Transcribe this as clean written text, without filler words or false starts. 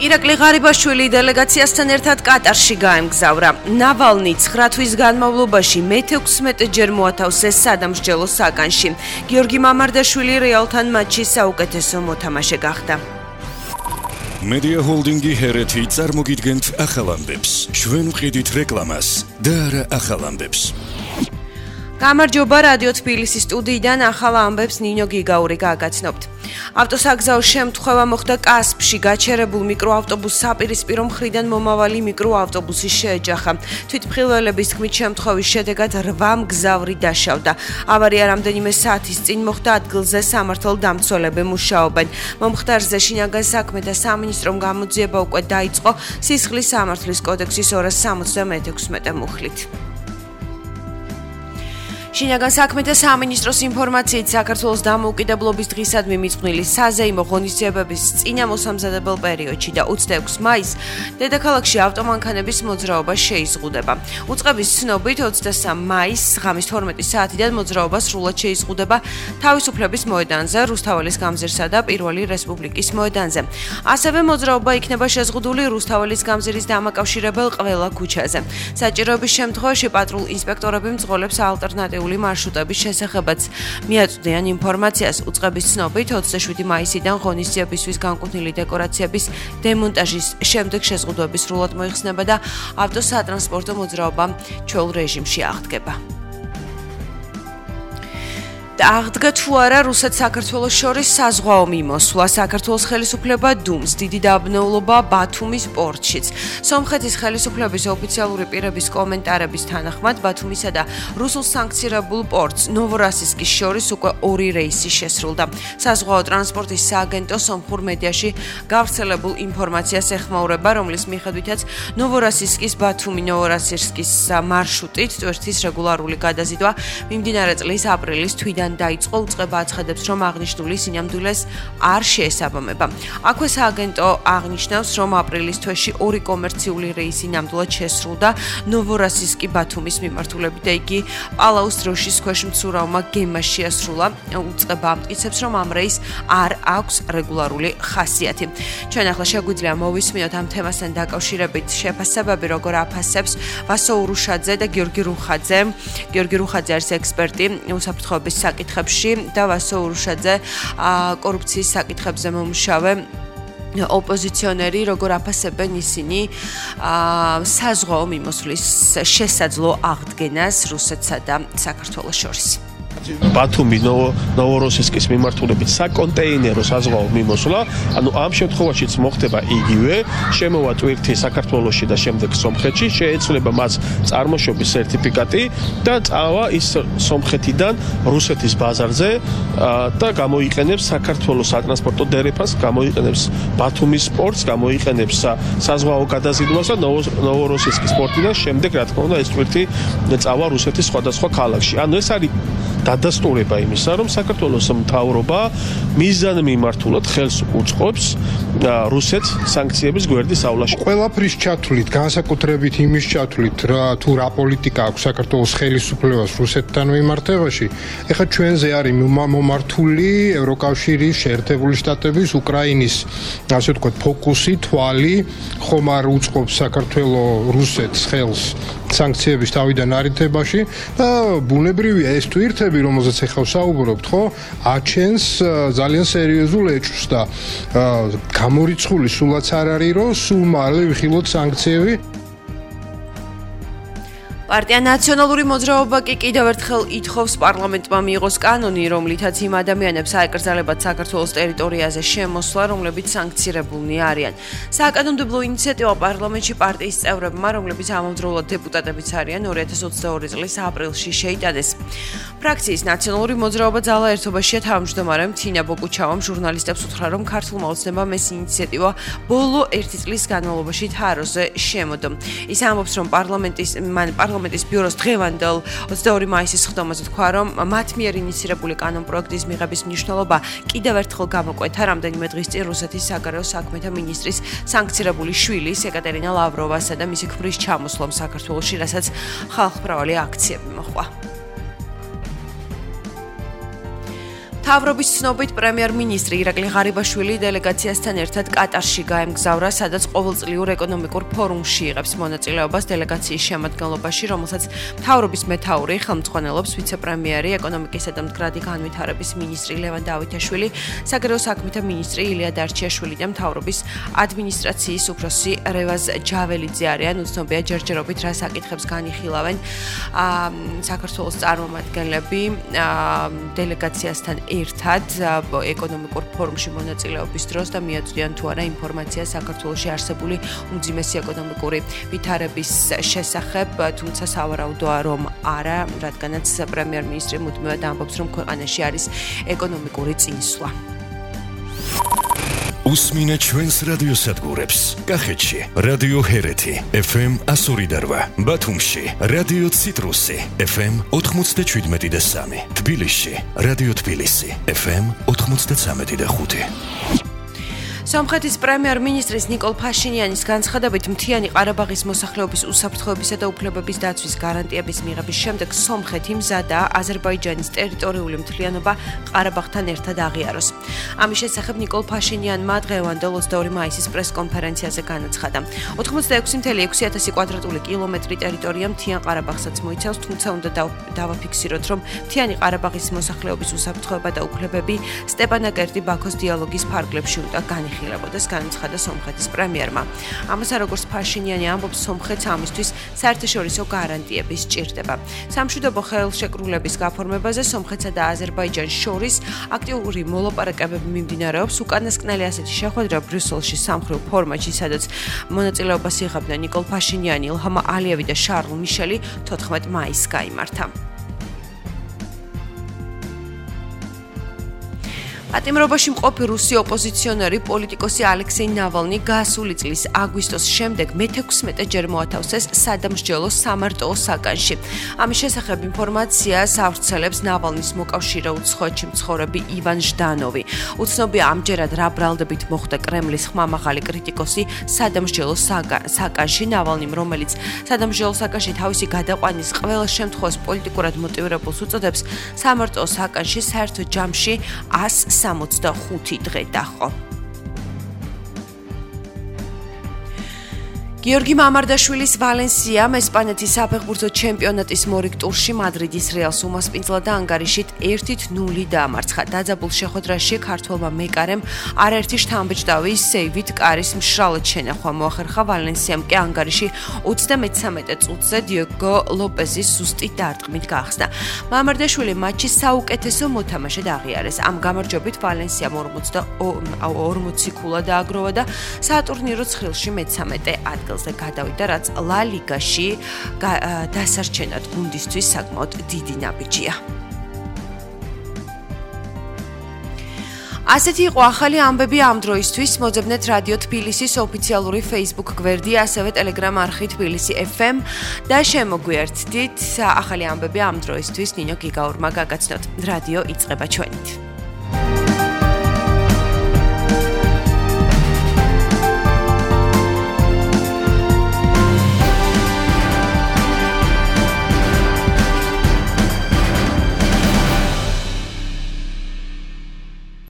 ირაკლი ღარიბაშვილი დელეგაციასთან ერთად კატარში გაემგზავრა. ნავალნი 9 თვის განმავლობაში მე-16 მოათავსეს სადამსჯელო საგანში. გიორგი მამარდაშვილი რეალთან მატჩის საუკეთესო მოთამაშე გახდა. Media Holding-ი ჰერეთი წარმოგიდგენთ ახალ ამბებს. ჩვენ ვყიდით რეკლამას და არა ახალ ამბებს. გამარჯობა რადიო თბილისის სტუდიიდან ახალ ამბებს ნინო გიგაური გააგაცნობთ. ავტოსაგზაო შემთხვევა მოხდა კასპში გაჩერებულ მიკროავტობუსს საპირისპირო მხრიდან მომავალი მიკროავტობუსი შეეჯახა. თვითმხილველების თქმით შემთხვევის შედეგად 8 მგზავრი დაშავდა. ავარია რამდენიმე საათის წინ მოხდა ადგილზე სამართალდამცველები მუშაობენ. მომხდარზე შინაგან საქმეთა სამინისტრომ გამოძიება უკვე დაიწყო სისხლის სამართლის კოდექსის 276 მუხლით. შინაგან საქმეთა სამინისტროს ინფორმაციით საქართველოს დამოუკიდებლობის დღისადმი მიძღვნილი საზეიმო ღონისძიებების წინამოსამზადებელ პერიოდში და 26 მაისს დედაქალაქში ავტომანქანების მოძრაობა შეიზღუდება. უწყების ცნობით 23 მაისს ღამის 12 საათიდან მოძრაობა სრულად შეიზღუდება თავისუფლების მოედანზე, რუსთაველის გამზირსა და პირველი რესპუბლიკის მოედანზე. ასევე მოძრაობა იქნება შეზღუდული რუსთაველის გამზირის დამაკავშირებელ ყველა ქუჩაზე. საჭიროების შემთხვევაში პატრულ ინსპექტორები მძღოლებს ალტერნატიულ მარშრუტების შესახებაც მიაწვდიან ინფორმაციას. უწყების ცნობით 27 მაისიდან ღონისძიებისთვის განკუთვნილი დეკორაციების დემონტაჟის შემდეგ შეზღუდვები სრულად მოიხსნება და ავტოსატრანსპორტო მოძრაობა ჩვეულ რეჟიმში აღდგება. აღდგა თუ არა რუსეთ-საქართველოს შორის საზღვაო მიმოსვლა. საქართველოს ხელისუფლება დუმს დიდი დააბნეულობა ბათუმის პორტშიც. სომხეთის ხელისუფლების ოფიციალური პირების კომენტარების თანახმად ბათუმისა და რუსულ სანქცირებულ პორტს ნოვოროსისკის შორის უკვე 2 რეისი შესრულდა. საზღვაო ტრანსპორტის სააგენტო სომხურ მედიაში გავრცელებულ ინფორმაციას ეხმაურება, რომლის მიხედვითაც ნოვოროსისკის ბათუმი-ნოვოროსისკის მარშრუტით ტვირთის რეგულარული გადაზიდვა მიმდინარე წლის აპრილის თვიდან დაიწყო. უწყება აცხადებს, რომ აღნიშნული სინამდვილეს არ შეესაბამება. აქვე სააგენტო აღნიშნავს, რომ აპრილის თვეში 2 კომერციული რეისი ნამდვილად შესრულდა ნოვოროსისკი ბათუმის მიმართულებით და იგი პალაუს დროშის ქვეშ მცურავმა გემმა შეასრულა. უწყება ამტკიცებს, რომ ამ რეისს არ აქვს რეგულარული ხასიათი. ჩვენ ახლა შეგვიძლია მოვისმინოთ ამ თემასთან დაკავშირებით შეფასებები, როგორ აფასებს ვასო ურუშაძე და გიორგი რუხაძე. გიორგი რუხაძე არის ექსპერტი უსაფრთხოების საკითხებში და ვასო ურუშაძე კორუფციის საკითხებზე მომუშავე ოპოზიციონერი, როგორ აფასებენ ისინი საზღვაო მიმოსვლის შესაძლო აღდგენას რუსეთსა და საქართველოს შორის. ბათუმი ნოვოროსისკის მიმართულებით საკონტეინერო საზღვაო მიმოსვლა, ანუ ამ შემთხვევაშიც მოხდება იგივე, შემოვა ტვირთი საქართველოში და შემდეგ სომხეთში, შეეცვლება მას წარმოშობის სერტიფიკატი და წავა ის სომხეთიდან რუსეთის ბაზარზე და გამოიყენებს საქართველოს სატრანსპორტო დერეფას, გამოიყენებს ბათუმის პორტს, გამოიყენებს საზღვაო გადაზიდვას და ნოვოროსისკის პორტიდან შემდეგ რა თქმა უნდა ეს ტვირთი წავა რუსეთის სხვადასხვა ქალაქში. ანუ ეს არის დადასტურება იმისა, რომ საქართველოს მთავრობა მიზანმიმართულად ხელს უწყობს რუსეთს სანქციების გვერდისავლაში. ყველაფრის ჩათვლით, განსაკუთრებით იმის ჩათვლით, თუ რა პოლიტიკა აქვს საქართველოს ხელისუფლებას რუსეთთან მიმართებაში, ეხლა ჩვენზე არის მომართული ევროკავშირის, შეერთებული შტატების, უკრაინის, ასე ვთქვათ, ფოკუსი, თვალი, ხომ არ უწყობს საქართველოს რუსეთს ხელს სანქციების თავიდან არითებაში და ბუნებრივია ეს ტვირთები, რომელზეც ახლა ვსაუბრობთ, ხო, აჩენს ძალიან სერიოზულ ეჭვს და გამორიცხული სულაც არ არის, რომ სულ მალე ვიხილოთ სანქციები. პარტია ნაციონალური მოძრაობა კი კიდევ ერთხელ ითხოვს პარლამენტმა მიიღოს კანონი, რომლითაც იმ ადამიანებს აეკრძალებათ საქართველოს ტერიტორიაზე შემოსვლა, რომლებიც სანქცირებულნი არიან. საკანონმდებლო ინიციატივა პარლამენტში პარტიის წევრებმა, რომლებიც ამავდროულად დეპუტატებიც არიან, 2022 წლის აპრილში შეიტანეს. ფრაქციის ნაციონალური მოძრაობა ძალა ერთობაშია თავმჯდომარე თინა ბოკუჩავამ ჟურნალისტებს უთხრა, რომ ქართულმა ოცნებამ ეს ინიციატივა ბოლო 1 წლის განმავლობაში თაროზე შემოდო. ის ამბობს, რომ პარლამენტის ბიუროს დღევანდელ 22 მაისის ხდომაზე თქვა, რომ მათ მიერ ინიცირებული კანონპროექტის მიღების მნიშვნელობა კიდევ ერთხელ გამოკვეთა რამდენიმე დღის წინ რუსეთის საგარეო საქმეთა მინისტრის სანქცირებული შვილის ეკატერინა ლავროვასა და მისი ქმრის ჩამოსვლამ საქართველოში, რასაც ხალხმრავალი აქციები მოჰყვა. მთავრობის ცნობით პრემიერ-მინისტრი ირაკლი ღარიბაშვილი დელეგაციასთან ერთად კატარში გაემგზავრა, სადაც ყოველწლიურ ეკონომიკურ ფორუმში იღებს მონაწილეობას დელეგაციის შემადგენლობაში, რომელსაც მთავრობის მეთაური ხელმძღვანელობს ვიცე-პრემიერი, ეკონომიკისა და მდგრადი განვითარების მინისტრი ლევან დავითაშვილი, საგარეო საქმეთა მინისტრი ილია დარჩიაშვილი და მთავრობის ადმინისტრაციის უფროსი რევაზ ჯაველიძე არიან. უცნობია ჯერჯერობით რა საკითხებს განიხილავენ საქართველოს წარმომადგენლები დელეგაციასთან ერთად ეკონომიკურ ფორუმში მონაწილეობის დროს და მიაწვდიან თუ არა ინფორმაცია საქართველოში არსებული უმძიმესი ეკონომიკური ვითარების შესახებ, თუმცა სავარაუდოა რომ არა, რადგანაც პრემიერ-მინისტრი მუდმივად ამბობს, რომ ქვეყანაში არის ეკონომიკური წინსვლა. უსმინეთ ჩვენს რადიოსადგურებს. კახეთში რადიო ჰერეთი FM 102.8, ბათუმში რადიო ციტრუსი FM 97.3, თბილისში რადიო თბილისი FM 93.5. სომხეთის პრემიერ-მინისტრის ნიკოლ ფაშინიანის განცხადებით, მთიანი ყარაბაღის მოსახლეობის უსაფრთხოებისა და უფლებების დაცვის გარანტიების მიღების შემდეგ სომხეთი მზადაა აზერბაიჯანის ტერიტორიული მთლიანობა ყარაბაღთან ერთად აღიაროს. ამის შესახებ ნიკოლ ფაშინიანმა დღევანდელ 22 მაისის პრესკონფერენციაზე განაცხადა. 86,600 კვადრატული კილომეტრი ტერიტორია მთიან ყარაბაღსაც მოიცავს, თუმცა უნდა დავაფიქსიროთ, რომ მთიანი ყარაბაღის მოსახლეობის უსაფრთხოება და უფლებები სტეპანაკერტი ბაქოს დიალოგის ფარგლებში უნდა განიხილებოდეს, განაცხადა სომხეთის პრემიერმა. ამასა, როგორც ფაშინიანი ამბობს, სომხეთს ამისთვის საერთაშორისო გარანტიები სჭირდება. სამშვიდობო ხელშეკრულების გაფორმებაზე სომხეთსა და აზერბაიჯანს შორის აქტიური მოლაპარაკებები მიმდინარეობს. უკანასკნელი ასეთი შეხვედრა ბრიუსელში სამხრივ ფორმატში, სადაც მონაწილეობას იღებდნენ ნიკოლ ფაშინიანი, ილჰამ ალიევი და შარლ მიშელი 14 მაისს გაიმართა. პატიმრობაში მყოფი რუსი ოპოზიციონერი პოლიტიკოსი ალექსეი ნავალნი გასული წლის აგვისტოს შემდეგ მე-16 ჯერ მოათავსეს სადამსჯელო სამარტოო საკანში. ამის შესახებ ინფორმაციას ავრცელებს ნავალნის მოკავშირე უცხოეთში მცხოვრები ივან ჟდანოვი. უცნობია ამჯერად რა ბრალდებით მოხდა კრემლის ხმამაღალი კრიტიკოსი სადამსჯელო საკანში. ნავალნიმ, რომელიც სადამსჯელო საკანში თავისი გადაყვანის ყველა შემთხვევას პოლიტიკურად მოტივირებულს უწოდებს, სამარტოო საკანში საერთო ჯამში 165 დღე დაჰყო. გიორგი მამარდაშვილის ვალენსიამ ესპანეთის საფეხბურთო ჩემპიონატის მორიგ ტურში მადრიდის რეალს უმასპინძლა და ანგარიშით 1-0 დაამარცხა. დაძაბულ შეხვედრაში ქართველმა მეკარემ არაერთი შთამბეჭდავი სეივით კარის მშრალად შენახვა მოახერხა. ვალენსიამ კი ანგარიში 33 წუთზე დიეგო ლოპეზის ზუსტი დარტყმით გაახსნა. მამარდაშვილი მატჩის საუკეთესო მოთამაშედ აღიარეს. ამ გამარჯვებით ვალენსიამ 40 ქულა დააგროვა და სატურნირო ცხრილში მე-13 ადგილზე გადავიდა, რაც ლა ლიგაში დასარჩენად გუნდისთვის საკმაოდ დიდი ნაბიჯია. ასეთი იყო ახალი ამბები ამ დროისთვის. მოძებნეთ რადიო თბილისის ოფიციალური Facebook გვერდი, ასევე Telegram არხი თბილისი FM და შემოგვიერთდით. ახალი ამბები ამ დროისთვის ნინო გიგაურმა გაგაცნოთ. რადიო იწყება ჩვენით.